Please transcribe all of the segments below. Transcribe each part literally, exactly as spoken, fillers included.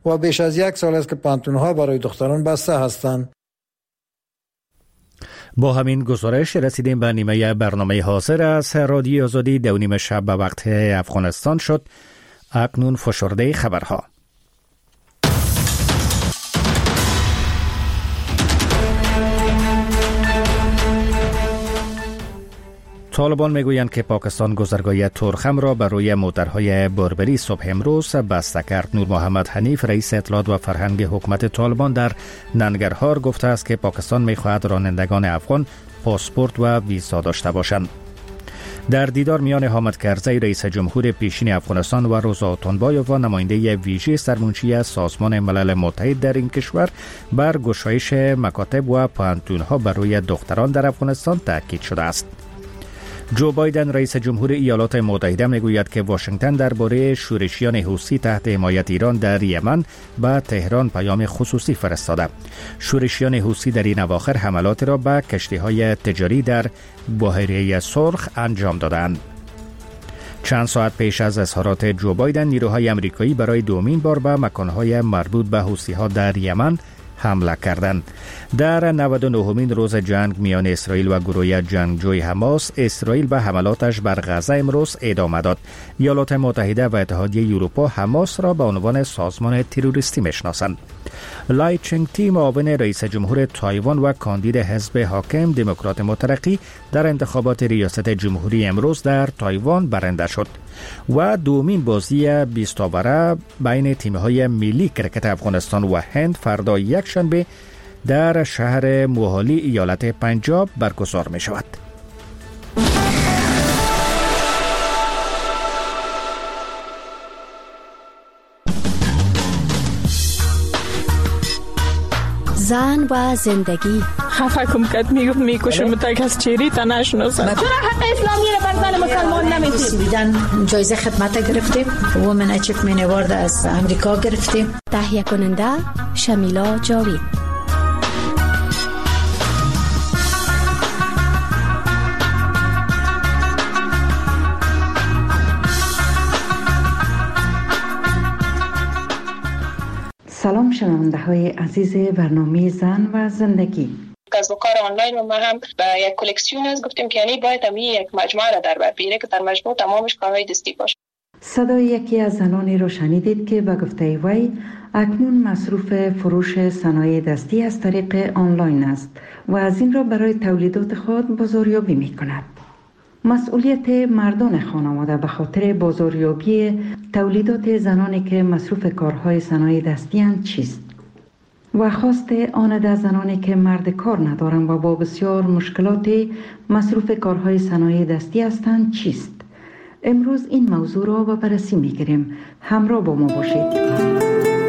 و بیش از یک سال است که پانتون‌ها برای دختران بسته هستند. با همین گزارش رسیدیم به نیمه برنامه حاضر از رادیو آزادی. دو نیم شب به وقت افغانستان شد. اکنون فشرده خبرها. طالبان میگویند که پاکستان گذرگاه تورخم را بر روی موترهای بربری صبح امروز بسته کرد. نور محمد حنیف رئیس اطلاعات و فرهنگ حکومت طالبان در ننگرهار گفته است که پاکستان میخواهد رانندگان افغان پاسپورت و ویزا داشته باشند. در دیدار میان حامد کرزی رئیس جمهور پیشین افغانستان و روزا اتونبایوف و نماینده ویژه سرمنشی سازمان ملل متحد در این کشور بر گشایش مکاتب و پانتون‌ها بر روی دختران در افغانستان تاکید شده است. جو بایدن رئیس جمهور ایالات متحده میگوید که واشنگتن درباره شورشیان حوثی تحت حمایت ایران در یمن به تهران پیام خصوصی فرستاده. شورشیان حوثی در این اواخر حملات را به کشتی‌های تجاری در بحیره سرخ انجام دادند. چند ساعت پیش از اظهارات جو بایدن نیروهای آمریکایی برای دومین بار به مکان‌های مربوط به حوثی‌ها در یمن حمله کردند. در نود و نهمین روز جنگ میان اسرائیل و گروه جنگجوی حماس، اسرائیل به حملاتش بر غزه امروز ادامه داد. ایالات متحده و اتحادیه اروپا حماس را به عنوان سازمان تروریستی میشناسند. لای چنگ تی معاون رئیس جمهور تایوان و کاندید حزب حاکم دموکرات مترقی در انتخابات ریاست جمهوری امروز در تایوان برنده شد و دومین بازی بیست اوره بین تیم‌های ملی کرکت افغانستان و هند فردا یک شنبه در شهر موهالی ایالت پنجاب برگزار می شود. زن و زندگی. خفه کم کد میگفت میکشم تک از چیری تا نشناسم. چرا حق اسلامی رو بر زن مسلمان نمیدید؟ بیدن جایزه خدمت گرفتیم. وومن اچیومنت اوارد از امریکا گرفتیم. تهیه کننده شمیلا جاوید. سلام شنونده های عزیز برنامه زن و زندگی. کسب و کار آنلاین و ما هم به یک کلکسیون از گفتیم که یعنی باید هم یک مجموعه را در بر بگیره که در مجموع تمامش کارهای دستی باشه. صدای یکی از زنانی رو شنیدید که به گفته وی اکنون مصروف فروش صنایع دستی از طریق آنلاین است و از این را برای تولیدات خود بازاریابی می کند. مسئولیت مردان خانواده به خاطر بازاریابی تولیدات زنانی که مصروف کارهای صنایع دستی اند چیست؟ و خواست آن ده زنانی که مرد کار ندارند و با بسیار مشکلات مصروف کارهای صنایع دستی هستند چیست؟ امروز این موضوع را به بررسی می‌گیریم. همراه با ما باشید.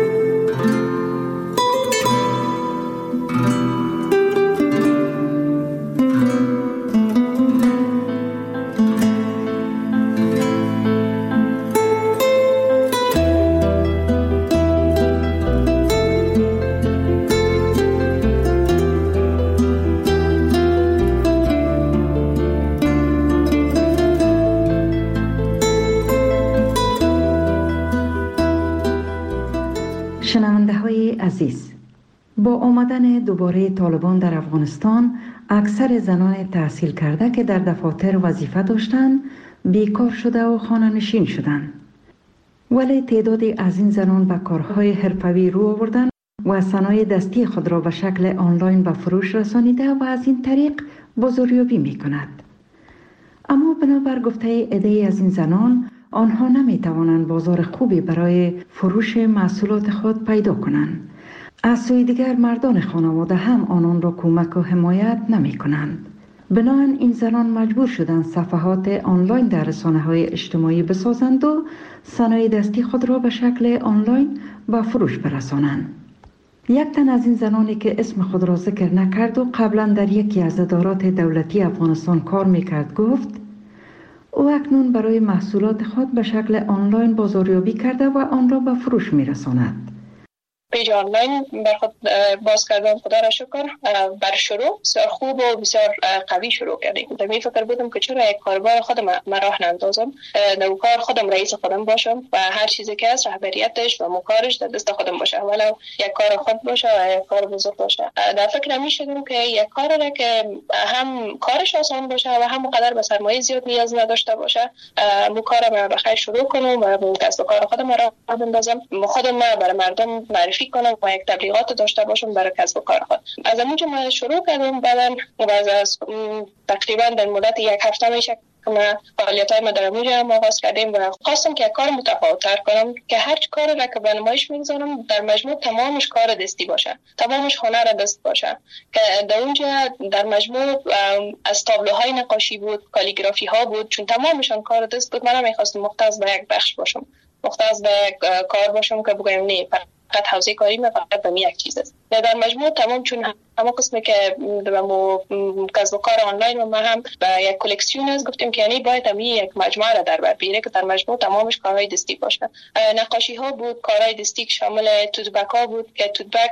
شنونده های عزیز، با آمدن دوباره طالبان در افغانستان اکثر زنان تحصیل کرده که در دفاتر وظیفه داشتند بیکار شده و خانه نشین شدند. ولی تعدادی از این زنان به کارهای حرفه‌ای رو آوردند و صنایع دستی خود را به شکل آنلاین به فروش رسانیده و از این طریق بازاریابی می کند. اما بنابر گفته عده‌ای از این زنان، آنها نمی توانند بازار خوبی برای فروش محصولات خود پیدا کنند. از سوی دیگر مردان خانواده هم آنان را کمک و حمایت نمی کنند. بنابراین این زنان مجبور شدند صفحات آنلاین در رسانه‌های اجتماعی بسازند و صنایع دستی خود را به شکل آنلاین به فروش برسانند. یک تن از این زنانی که اسم خود را ذکر نکرد و قبلا در یکی از ادارات دولتی افغانستان کار میکرد گفت او اکنون برای محصولات خود به شکل آنلاین بازاریابی کرده و آن را به فروش میرساند. پیج آنلاین بر خود باز کردم. خدا را شکر بر شروع بسیار خوب و بسیار قوی شروع کردیم. در می فکر بودم که چرا یک کاربار خودم ما راه نندازم، در کار خودم رئیس خودم باشم و هر چیزی که از رهبریتش و مکارش در دست خودم باشه، ولو یک کار خود باشه و یک کار بزرگ باشه. در فکر می شدم که یک کار را که هم کارش آسان باشه و هم قدر به سرمایه زیاد نیاز نداشته باشه، مو کار ما بخیر شروع کنم و کسب و کار خودم را بندازم، خودم برای مردم معرفی کنم و یک تبلیغات داشته باشم برای کسب و کار خود. از اونجا ما شروع کردم. بعدن از تقریبا در مدت یک هفته میشه که ما فعالیت‌های ما در اونجا آغاز کردیم و خواستم که کار متفاوت‌تر کنم که هر کاری را که به نمایش می‌گذارم در مجموع تمامش کار دستی باشه، تمامش هنر دست باشه. که در اونجا در مجموع از تابلوهای نقاشی بود، کالیگرافی ها بود، چون تمامشان کار دست بود. من می‌خواستم مختص به یک بخش باشم، مختص به کار باشم که بگم نه فقط حوزه کاری من فقط به یک چیز است. در مجموع تمام، چون همه قسمی که به مو کسب و کار آنلاین و ما هم به یک کلکسیون است، گفتیم که یعنی باید هم یک مجموعه را در بر بیاره که در مجموع تمامش کارهای دستی باشه. نقاشی ها بود، کارهای دستی که شامل توتبک ها بود که توتبک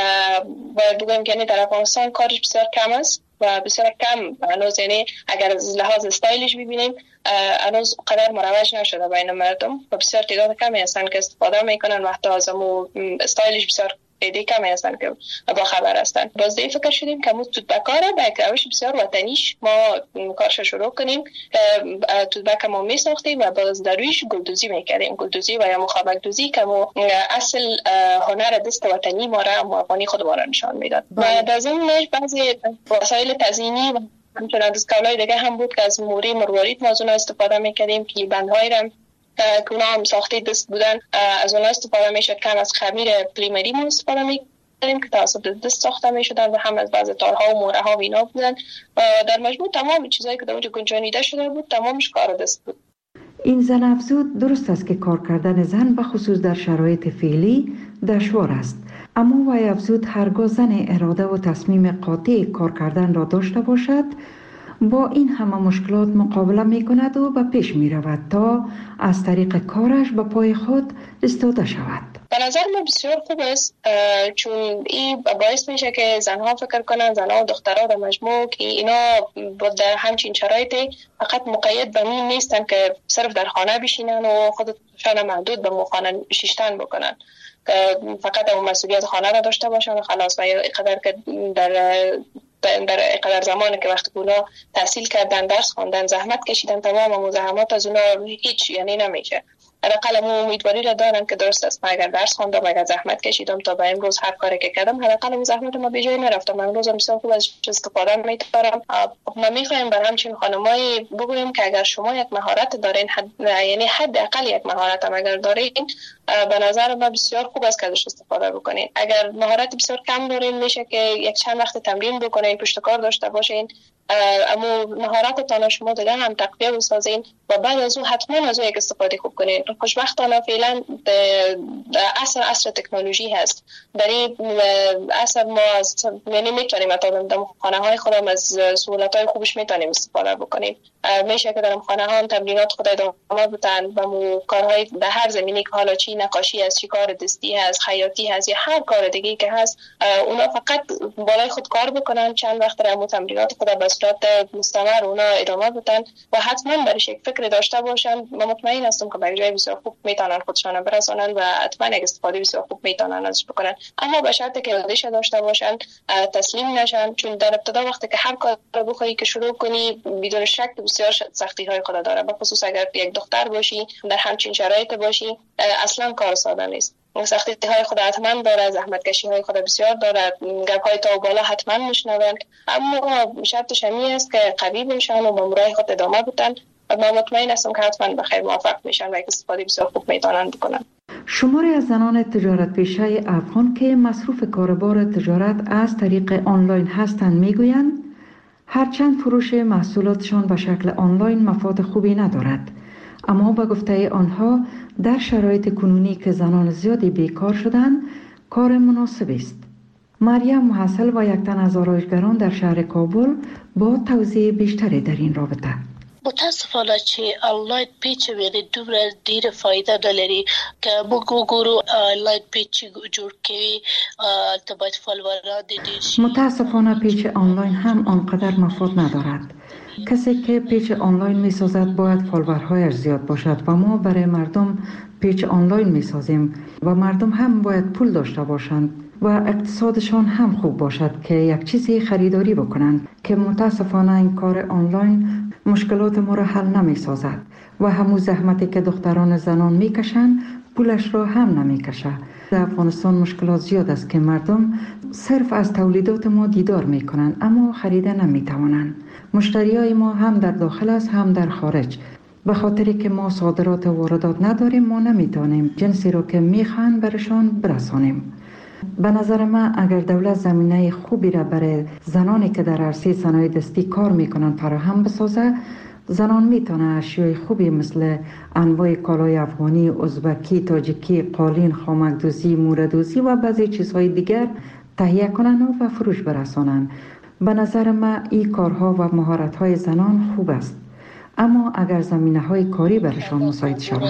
باید بگم که یعنی در افغانستان کارش بسیار کم است و بسیار کم هنوز، یعنی اگر از لحاظ استایلش ببینیم هنوز قدر مروج نشده بین مردم و بسیار تعداد کمی هستن که استفاده میکنن و حتی از امو استایلش بسیار ایده کمی هستن که با خبر هستن. باز دی فکر شدیم که مو توتبکاره به یک روش بسیار وطنیش ما کارش شروع کنیم. توتبک ما می ساختیم و باز در رویش گلدوزی میکردیم، گلدوزی و یا مخابک دوزی که مو اصل هنر دست وطنی ما را افغانی خود ما را نشان میداد. و در ضمنش بعضی وسایل تزیینی و همچنان از کالای دیگه هم بود که از موری مروارید ما از اونها استفاده میکردیم که بندهایی را که اونا هم ساخته دست بودن از اونها استفاده میشد. کم از خمیر پلیمری ما استفاده میکردیم که توسط دست ساخته میشدن و هم از بعض تارها و موره ها و اینا بودن. در مجموع تمام چیزایی که در اونجا گنجانیده شده بود تمامش کار دست بود. این زن افزود درست است که کار کردن زن به خصوص در شرایط فعلی دشوار است، اما وی افزود هرگاه زن اراده و تصمیم قاطع کار کردن را داشته باشد با این همه مشکلات مقابله می کند و به پیش می رود تا از طریق کارش به پای خود استاده شود. به نظر من بسیار خوب است، چون این باعث میشه که زنها فکر کنن، زنها و دخترها در مجموع، که اینا در همچین شرایطی فقط مقید به این نیستن که صرف در خانه بشینن و خودشان محدود به خانه شیشتن بکنن، فقط اون مسئولیت خانه را داشته باشن و خلاص. و اینقدر که در در اینقدر زمانی که وقتی اونا تحصیل کردن، درس خواندن، زحمت کشیدن، تمام مزاحمات از اونا هیچ یعنی نمیشه. حداقل هم امیدواری را دارن که درست است، من اگر درس خواندم، اگر زحمت کشیدم تا به امروز هر کاری که کردم، حداقل اون زحمت ما به جای نرفتم، من امروز هم بسیار خوب از استفاده می‌کنم. ما می‌خوایم برای همچین خانمایی بگوییم که اگر شما یک مهارت دارین، حد یعنی حداقل یک مهارت هم اگر دارین، به نظر من بسیار خوب است که ازش استفاده بکنین. اگر مهارت بسیار کم دارین، میشه که یک چند وقت تمرین بکنین، پشت کار داشته باشین، اما مهارتتان شما دیگه هم تقویه بسازین و بعد از اون حتما از اون یک استفاده خوب کنین. خوشبختانه فعلا عصر عصر تکنولوژی هست. در این عصر ما از یعنی میتونیم در خانه های خودم از سهولت های خوبش میتونیم استفاده بکنیم. میشه که در خانه ها تمرینات خود ادامه بدن و کارهای در هر زمینی که حالا چی نقاشی هست، چی کار دستی هست، خیاطی هست یا هر کار دیگه که هست، اونا فقط بالای خود کار بکنن، چند وقت در تمرینات خود به صورت مستمر اونا ادامه بدن و حتما برش یک فکر داشته باشن. من مطمئن هستم که به جای بسیار خوب میتونن خودشان برسونن و حتما یک استفاده بسیار خوب میتونن ازش بکنن، اما به شرطی که اراده‌اش داشته باشن، تسلیم نشن. چون در ابتدا وقتی که هر کار رو بخوای که شروع کنی، بدون شک بسیار سختی های خود داره، به خصوص اگر یک دختر باشی، در همچین شرایط باشی، اصلا کار ساده نیست. سختی های خود حتما داره، زحمت کشی های خود بسیار داره، گپ های تا و بالا حتما میشنوند، اما شرطش همی است که قوی باشن و با مرای خود ادامه بدن و من مطمئن هستم که حتما به خیر موفق میشن و یک استفاده بسیار خوب میتونن بکنن. شماری از زنان تجارت پیشه افغان که مصروف کاربار تجارت از طریق آنلاین هستند میگویند هرچند فروش محصولاتشان به شکل آنلاین مفاد خوبی ندارد، اما به گفته آنها در شرایط کنونی که زنان زیادی بیکار شدند کار مناسب است. مریم محصل و یک تن از آرایشگران در شهر کابل با توضیح بیشتری در این رابطه. متاسفانه چې آنلاین پیج یعنی دومره ډیر فایده دلري که موږ وګورو آنلاین پیج جوړ کوي ته باید فالووران ډیر شي. متاسفانه پیج آنلاین هم آنقدر مفاد ندارد. کسی که پیج آنلاین می سازد باید فالوورهایش زیاد باشد و ما برای مردم پیج آنلاین می سازیم و مردم هم باید پول داشته باشند و اقتصادشان هم خوب باشد که یک چیزی خریداری بکنند که متاسفانه این کار آنلاین مشکلات ما را حل نمی سازد و همون زحمتی که دختران زنان می کشند پولش را هم نمی کشه. در افغانستان مشکلات زیاد است که مردم صرف از تولیدات ما دیدار می کنند اما خریده نمی توانند. مشتری های ما هم در داخل است هم در خارج. به خاطری که ما صادرات و واردات نداریم ما نمیتونیم جنسی رو که میخوان برشان برسانیم. به نظر من اگر دولت زمینه خوبی را برای زنانی که در عرصه صنایع دستی کار میکنن فراهم بسازه، زنان میتونه اشیای خوبی مثل انواع کالای افغانی، ازبکی، تاجیکی، قالین، خامکدوزی، موردوزی و بعضی چیزهای دیگر تهیه کنن و فروش برسانن. به نظر من این کارها و مهارت‌های زنان خوب است. اما اگر زمینه‌های کاری برشان مساعد شود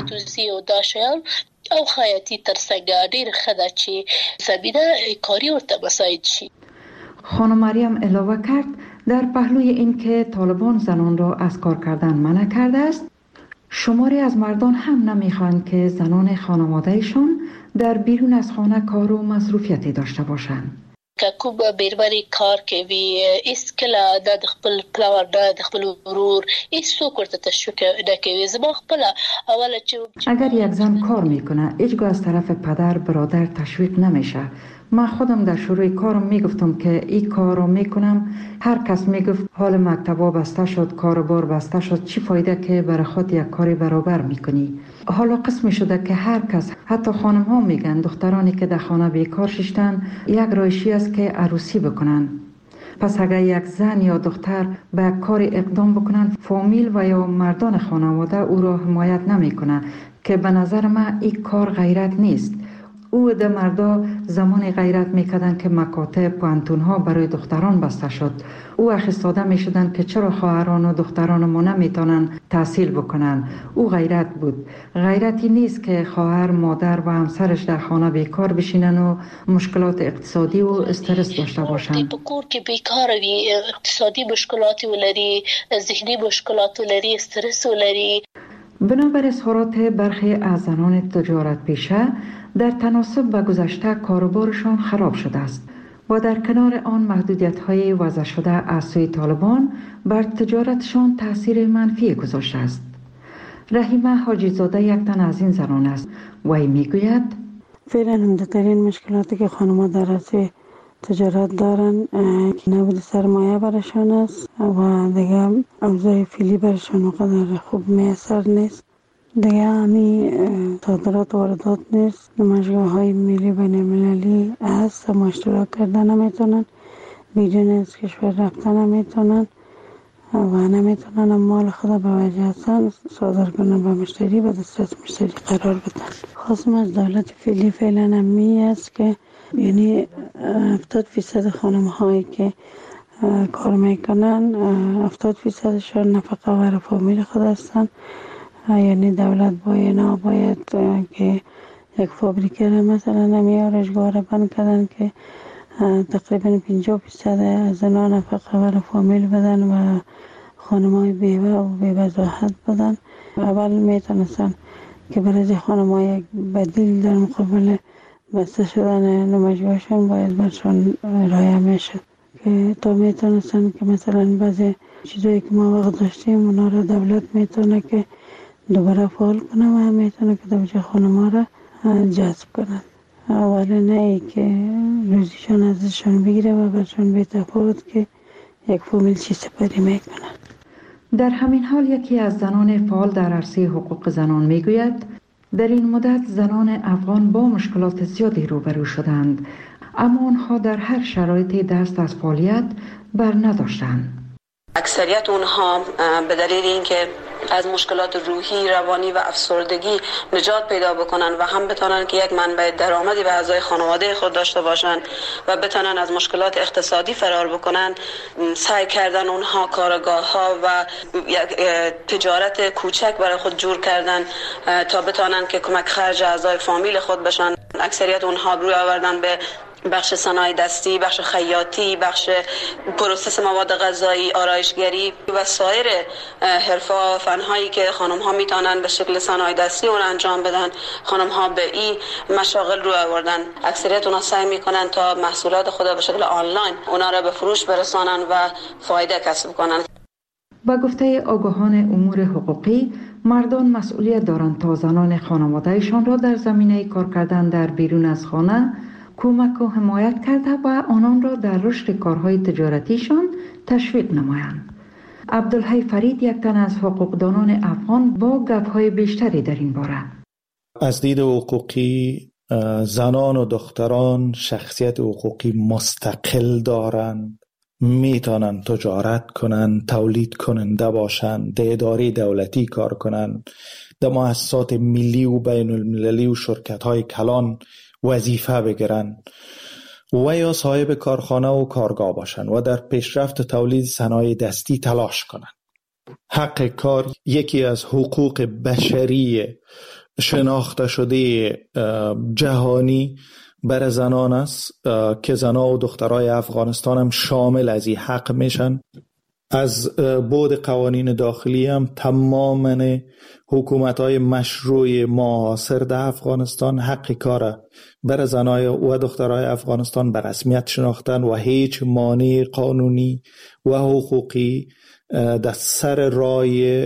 او خیاطی ترڅنګ ډیر خدا چې زمینه کاری ورته مساعد شي. خانم مریم علاوه کرد در پهلوی این که طالبان زنان را از کار کردن منع کرده است، شماری از مردان هم نمیخواهند که زنان خانوادهشان در بیرون از خانه کار و مصروفیتی داشته باشند. که کوم بیرمنی کار کوي اس کله د خپل پلار د خپل ورور هیڅ څوک ورته تشویق نه کوي. زما خپل اوله چې اگر یک زن کار میکنه هیچگاه از طرف پدر برادر تشویق نمیشه. من خودم در شروع کارم میگفتم که این کار رو میکنم، هر کس میگفت حال مکتبا بسته شد، کاروبار بسته شد، چی فایده که برای خود یک کاری برابر میکنی. حالا قسمی شده که هر کس، حتی خانم ها میگن دخترانی که در خانه بیکار ششتن یک رایشی است که عروسی بکنن. پس اگر یک زن یا دختر به کار اقدام بکنن، فامیل و یا مردان خانواده او را حمایت نمیکنه که به نظر من این کار غیرت نیست. او ده مردا زمان غیرت میکردن که مکاتب پانتون ها برای دختران بسته شد. او اخستاده میشدن که چرا خواهران و دختران ما نمیتونن تحصیل بکنن. او غیرت بود. غیرتی نیست که خواهر، مادر و همسرش در خانه بیکار بشینن و مشکلات اقتصادی و استرس داشته باشن. بکور که بیکار وی، اقتصادی مشکلاتی ولری، ذهنی مشکلات ولری، استرس ولری. بنابر اظهارات برخی از زنان تجارت پیشه، در تناسب با گذشته کاروبارشان خراب شده است و در کنار آن محدودیت‌های وضع شده از سوی طالبان بر تجارتشان تاثیر منفی گذاشته است. رحیمه حاجی زاده یک تن از این زنان است و ای میگوید فعلا عمده‌ترین مشکلاتی که خانم‌ها در عرصه تجارت دارن نبود سرمایه برشان است و دیگه اوضاع فعلی برشان اونقدر خوب میسر نیست. دیگه همی صادرات و واردات نیست. نمایشگاه های ملی بین المللی هست و اشتراک کردن نمیتونن، بیرون از کشور رفتن نمیتونن و نمیتونن مال خود به وجه هستن صادر کنن به مشتری و دسترس مشتری قرار بدن. خواستم از دولت فعلی فعلا همی است که یعنی هفتاد فیصد خانم هایی که کار میکنن هفتاد فیصدشان نفقه ور فامیل خود هستن. یعنی دولت باید باید که یک فابریکه را مثلا نمیارشگاه را بند کردن که تقریبا پنجاه فیصد از زنان نفقه ور فامیل بدن و خانمای بیوه و بیوضاحت بدن. اول میتونستن که برای خانمای یک بدیل در مقابل بسته شدن نمایشگاهشون باید برشان رایه میشد که تا میتونستن که مثلا بعضی چیزایی که ما وقت داشتیم اونا را دولت میتونه که دوباره فعال کنه و میتونه که دوجه خانم‌ها را جذب کنن. اولا نه ای که روزیشان ازشان بگیره و برشان بی تفاوت که یک فامیل چی سپری میکنن. در همین حال یکی از زنان فعال در عرصه حقوق زنان میگوید در این مدت زنان افغان با مشکلات زیادی روبرو شدند، اما آنها در هر شرایطی دست از فعالیت بر نداشتند. اکثریت اونها به دلیل اینکه از مشکلات روحی، روانی و افسردگی نجات پیدا بکنن و هم بتونن که یک منبع درآمدی به اعضای خانواده خود داشته باشن و بتونن از مشکلات اقتصادی فرار بکنن. سعی کردن اونها کارگاه ها و تجارت کوچک برای خود جور کردن تا بتونن که کمک خرج اعضای فامیل خود بشن. اکثریت اونها روی آوردن به بخش صنایع دستی، بخش خیاطی، بخش پروسس مواد غذایی، آرایشگری و سایر حرفه و فن‌هایی که خانم‌ها میتونن به شکل صنایع دستی اون انجام بدن. خانم‌ها به این مشاغل رو آوردن. اکثریت اونها سعی میکنن تا محصولات خود به شکل آنلاین اونا را به فروش برسانن و فایده کسب کنن. با گفته آگاهان امور حقوقی، مردان مسئولیت دارند تا زنان خانوادهشان را در زمینه کار کردن در بیرون از خانه کمک و حمایت کرده و آنان را در رشد کارهای تجارتیشان تشویق نمایند. عبدالحی فرید، یک تن از حقوقدانان افغان، با گپ‌های بیشتری در این باره. از دید حقوقی زنان و دختران شخصیت حقوقی مستقل دارند، میتونن تجارت کنن، تولید کننده باشن، در اداره دولتی کار کنن، در مؤسسات ملی و بین المللی و شرکت های کلان وظیفه بگیرن و یا صاحب کارخانه و کارگاه باشن و در پیشرفت تولید صنایع دستی تلاش کنن. حق کار یکی از حقوق بشری شناخته شده جهانی برای زنان است که زنان و دخترای افغانستان هم شامل از این حق میشن. از بعد قوانین داخلی هم تماما حکومت‌های مشروع معاصر در افغانستان حق کار برای زنای و دخترای افغانستان به رسمیت شناختن و هیچ مانع قانونی و حقوقی در سر راه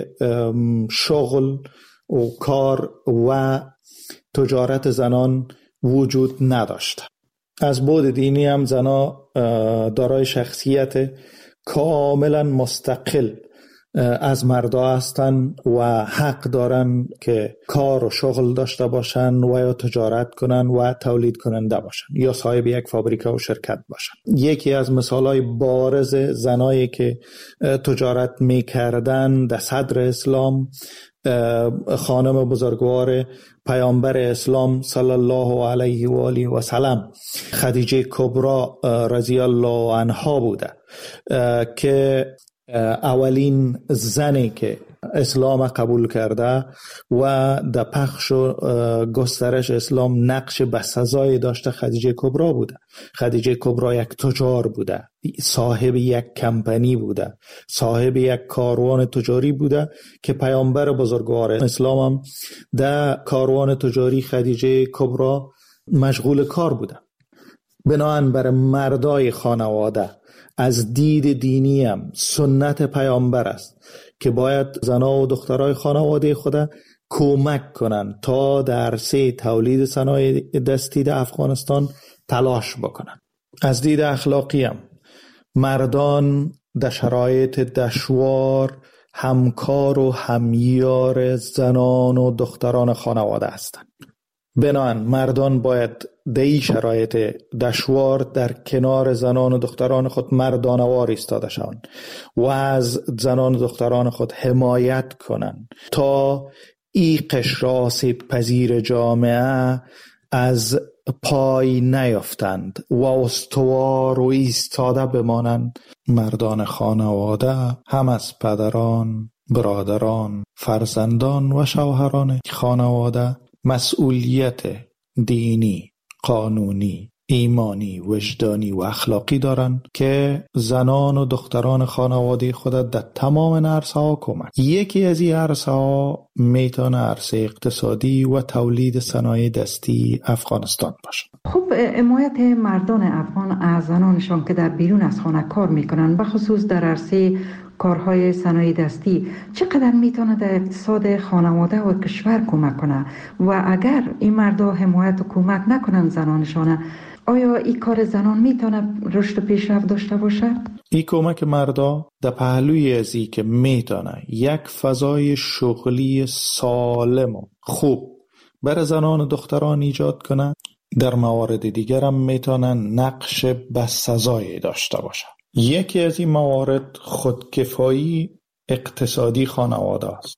شغل و کار و تجارت زنان وجود نداشت. از بعد دینی هم زنا دارای شخصیت کاملا مستقل از مردا هستن و حق دارن که کار و شغل داشته باشن و یا تجارت کنن و تولید کننده باشن یا صاحب یک فابریکه و شرکت باشن. یکی از مثالهای بارز زنایی که تجارت میکردن در صدر اسلام خانم بزرگوار پیامبر اسلام صلی الله علیه و آله و سلم خدیجه کبرا رضی الله عنها بوده که اولین زنی که اسلام قبول کرده و در پخش و گسترش اسلام نقش بسزایی داشته خدیجه کبرا بوده. خدیجه کبرا یک تجار بوده، صاحب یک کمپانی بوده، صاحب یک کاروان تجاری بوده که پیامبر بزرگوار اسلام هم در کاروان تجاری خدیجه کبرا مشغول کار بوده. بنابراین برای مردای خانواده از دید دینی هم سنت پیامبر است که باید زنها و دخترای خانواده خود کمک کنن تا در عرصه تولید صنایع دستی در افغانستان تلاش بکنن. از دید اخلاقی هم مردان در شرایط دشوار همکار و همیار زنان و دختران خانواده هستند. بنابراین مردان باید در این شرایط دشوار در کنار زنان و دختران خود مردانوار ایستاده شوند و از زنان و دختران خود حمایت کنند تا این قشر آسیب پذیر جامعه از پای نیفتند و استوار و ایستاده بمانند. مردان خانواده هم از پدران، برادران، فرزندان و شوهران خانواده مسئولیت دینی، قانونی، ایمانی، وجدانی و اخلاقی دارند که زنان و دختران خانواده خود در تمام عرصه‌ها کمک. یکی از این عرصه‌ها میتونه عرصه اقتصادی و تولید صنایع دستی افغانستان باشه. خب حمایت مردان افغان از زنانشان که در بیرون از خانه کار میکنن، بخصوص در عرصه کارهای صنایع دستی، چقدر میتونه در اقتصاد خانواده و کشور کمک کنه؟ و اگر این مردا حمایت و کمک نکنن زنانشان، آیا این کار زنان میتونه رشد و پیشرفت داشته باشه؟ این کمک مردا در پهلوی از این که میتونه یک فضای شغلی سالم و خوب برای زنان و دختران ایجاد کنه، در موارد دیگر هم میتونن نقش بسزایی داشته باشه. یکی از این موارد خودکفایی اقتصادی خانواده است.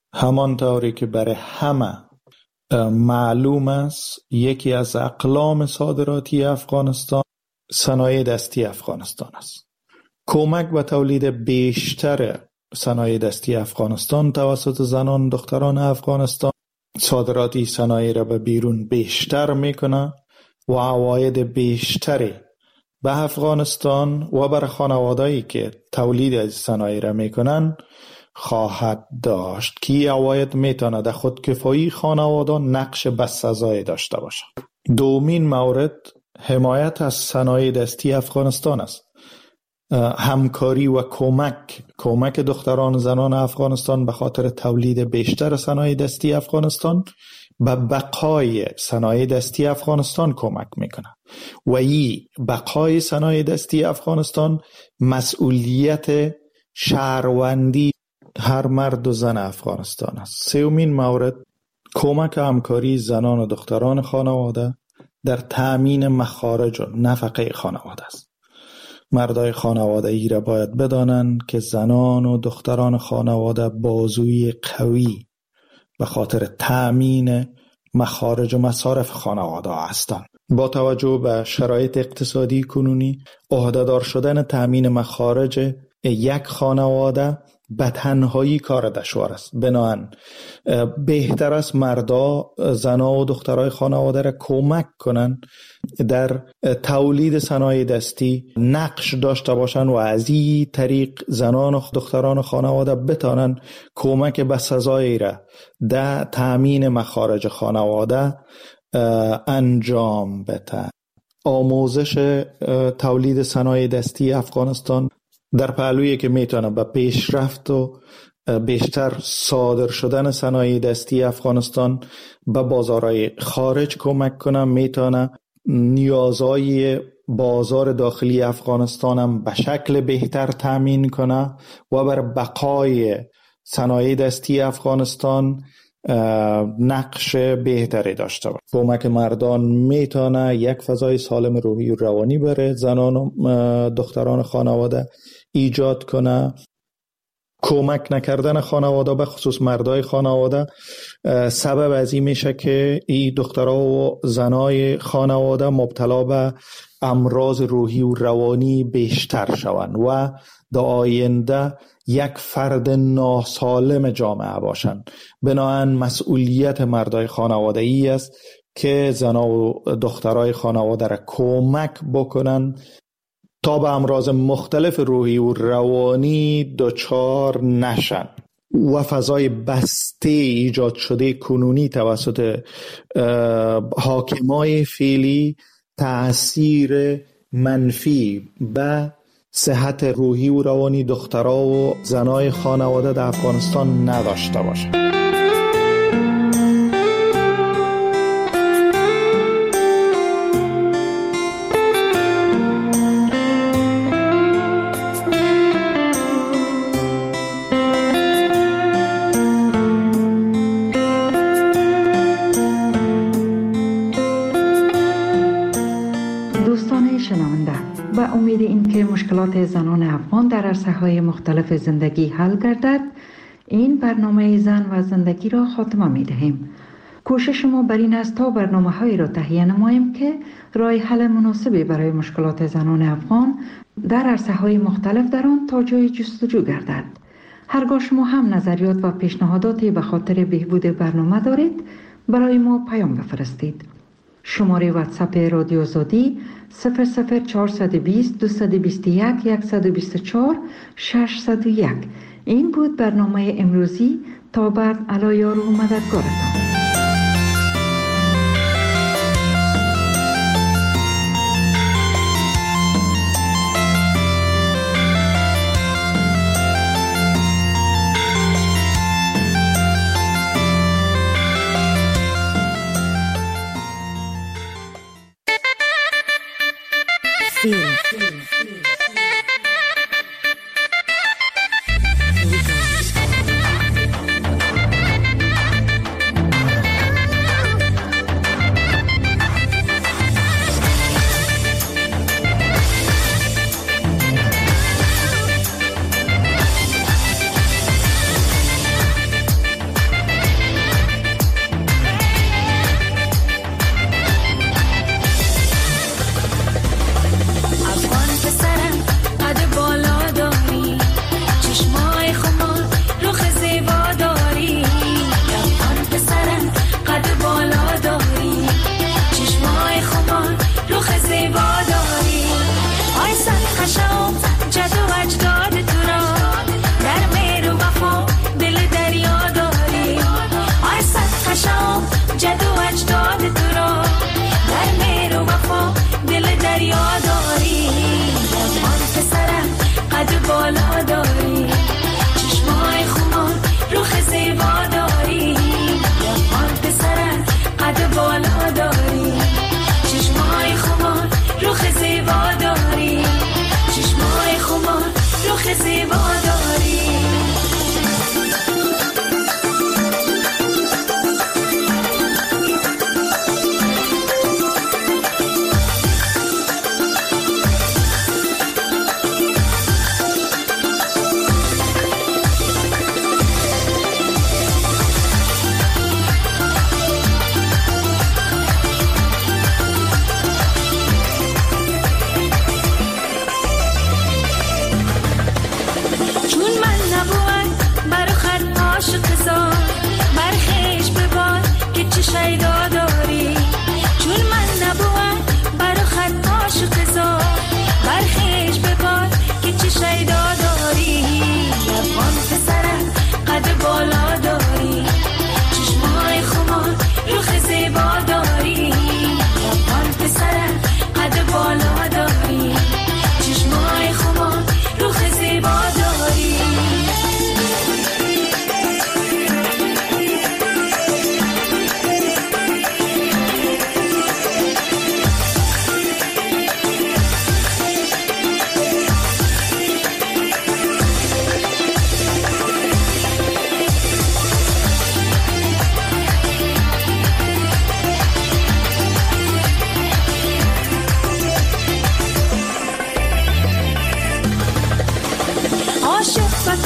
همانطوری که برای همه معلوم است یکی از اقلام صادراتی افغانستان صنایع دستی افغانستان است. کمک به تولید بیشتر صنایع دستی افغانستان توسط زنان دختران افغانستان صادراتی صنایع را به بیرون بیشتر میکنه و عواید بیشتری به افغانستان و بر خانوادهایی که تولید از صنایع را میکنن خواهد داشت که این عواید میتونه در خودکفایی خانواده نقش بسزایی داشته باشه. دومین مورد حمایت از صنایع دستی افغانستان است. همکاری و کمک کمک دختران و زنان افغانستان به خاطر تولید بیشتر صنایع دستی افغانستان به بقای صنایع دستی افغانستان کمک میکنه و این بقای صنایع دستی افغانستان مسئولیت شهروندی هر مرد و زن افغانستان است. سومین مورد کمک همکاری زنان و دختران خانواده در تأمین مخارج و نفقه خانواده است. مردای خانواده ای را باید بدانند که زنان و دختران خانواده بازوی قوی به خاطر تأمین مخارج و مصارف خانواده هستند. با توجه به شرایط اقتصادی کنونی عهده‌دار شدن تأمین مخارج یک خانواده به تنهایی کار دشوار است. بنابراین بهتر است مردا زنا و دخترای خانواده را کمک کنند در تولید صنایع دستی نقش داشته باشند و از این طریق زنان و دختران خانواده بتانند کمک به سزایی را در تأمین مخارج خانواده انجام بدهند. آموزش تولید صنایع دستی افغانستان در پهلویی که میتونه به پیشرفت و بیشتر صادر شدن صنایع دستی افغانستان به بازارهای خارج کمک کنه، میتونه نیازهای بازار داخلی افغانستان هم به شکل بهتر تامین کنه و بر بقای صنایع دستی افغانستان نقش بهتری داشته باشه. کمک مردان میتونه یک فضای سالم روحی و روانی برای زنان و دختران خانواده ایجاد کنه. کمک نکردن خانواده به خصوص مردای خانواده سبب از این میشه که این دخترها و زنای خانواده مبتلا به امراض روحی و روانی بیشتر شوند و در آینده یک فرد ناسالم جامعه باشند. بنابراین مسئولیت مردای خانواده ای است که زنا و دخترای خانواده را کمک بکنن تا به امراض مختلف روحی و روانی دچار نشن و فضای بسته ایجاد شده کنونی توسط حاکمای فعلی تأثیر منفی به صحت روحی و روانی دخترها و زنای خانواده در افغانستان نداشته باشه. امید این که مشکلات زنان افغان در عرصه‌های مختلف زندگی حل گردد، این برنامه زن و زندگی را خاتمه می دهیم. کوشش ما بر این است تا برنامه‌هایی را تهیه نماییم که راه حل مناسبی برای مشکلات زنان افغان در عرصه‌های مختلف در آن تا جای جستجو گردد. هرگاه شما هم نظریات و پیشنهاداتی به خاطر بهبود برنامه دارید، برای ما پیام بفرستید. شماره واتساپ رادیو آزادی صفر صفر چهارصد و بیست دویست و بیست و یک صد و بیست و چهار ششصد و یک. این بود برنامه امروزی. تا بعد علایار و مددگارتان.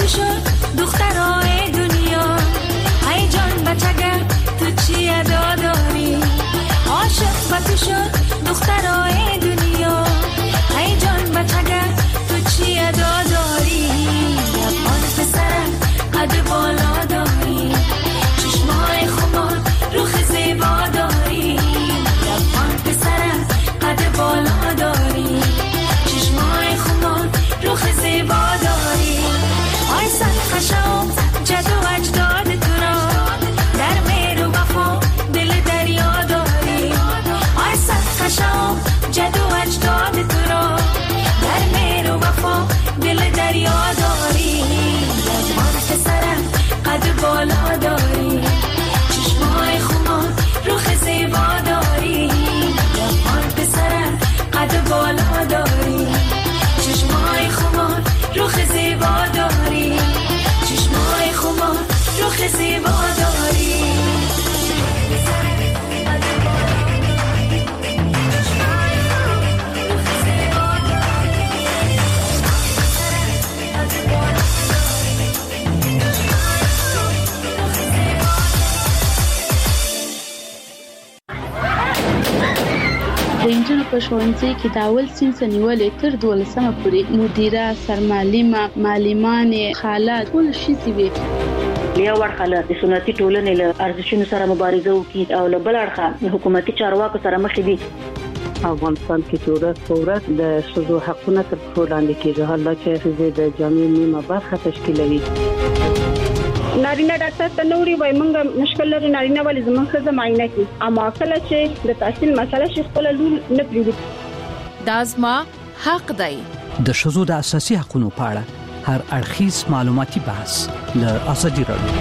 تو شد دخترای دنیا، ای جان بچگه تو چی ادا داری؟ عاشق با تو شد دخترای دنیا، ای جان بچگه تو چی ادا داری؟ لبان پسرم قد بالا داری، چشمای خمار روخ زیبا داری. لبان پسرم قد بالا داری، چشمای خمار روخ زیبا داری. آی صد خشم جد و اجداد تو را، در مهر و وفا دل دریا داری. آی صد خشم جد و اجداد تو را، در مهر و وفا دل دریا داری. لبان پسرم قد بالا داری، چشمای خمار روخ زیبا داری. لبان پسرم قد بالا داری، چشمای خمار روخ زیبا داری. چشمای خمار روخ زیبا داری. د انجونو په ښوونځي کې د اول صنف نیولې تر دولسمه پورې مدیره، سرمعلمه، معلمانې، خاله ټول شي وي. یو ورخه د سنتي ټولنې له ارزښتونو سره مبارزه وکړي او له بل اړخه د حکومتي چارواکو سره مخ دي. افغانستان کې چې ورځ په ورځ د ښځو حقونه تر پښو لاندې کېږي، حالات چې ښځې د جامعې نیمه برخه تشکیلوي. نارینه ډاکټر ته نوري وای مونږ مشکل لري، نارینه ولې زموږ ښځه معاینه کوي، اما کله چې د تحصیل مسله شي خپل لور نه پریږدي. دا زما حق دی. د ښځو د اساسي حقوقو په اړه هر اړخیز معلوماتي بحث له ازادي راډیو.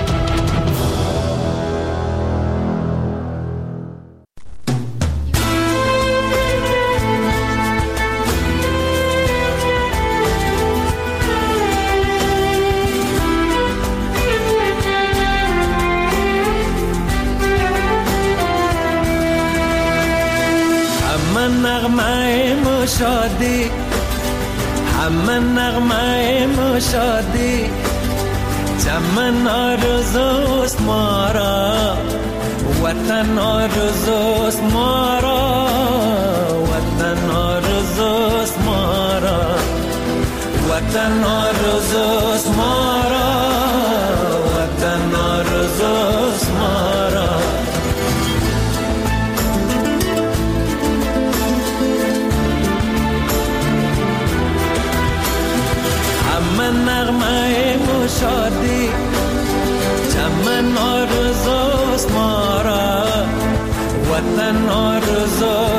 شادی همه نغمه مشادی، چمن آرزوست ما را، وطن آرزوست ما را، وطن آرزوست ما را، وطن آرزوست ما را، وطن آرزوست ما را. نغمه مشادی، چمن آرزوست ما را، وطن آرزوست